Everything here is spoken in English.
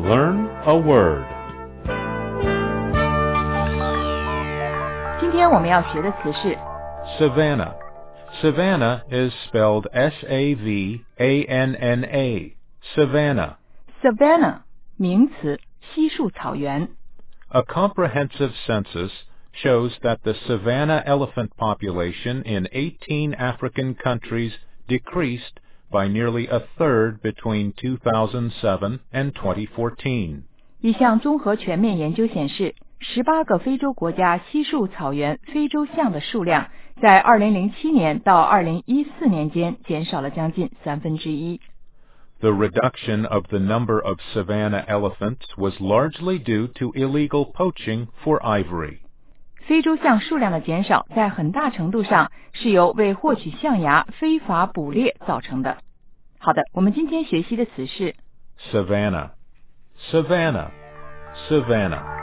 Learn a word. 今天我们要学的词是 Savanna. Savannah is spelled S-A-V-A-N-N-A. Savanna. Savanna 名词，稀树草原。 A comprehensive census shows that the savanna elephant population in 18 African countries decreased by nearly a third between 2007 and 2014. 一项综合全面研究显示，18个非洲国家稀树草原非洲象的数量在2007年到2014年间减少了将近1/3。 The reduction of the number of savanna elephants was largely due to illegal poaching for ivory. 非洲象数量的减少在很大程度上是由为获取象牙非法捕猎造成的。好的，我们今天学习的词是 Savannah. Savannah. Savannah.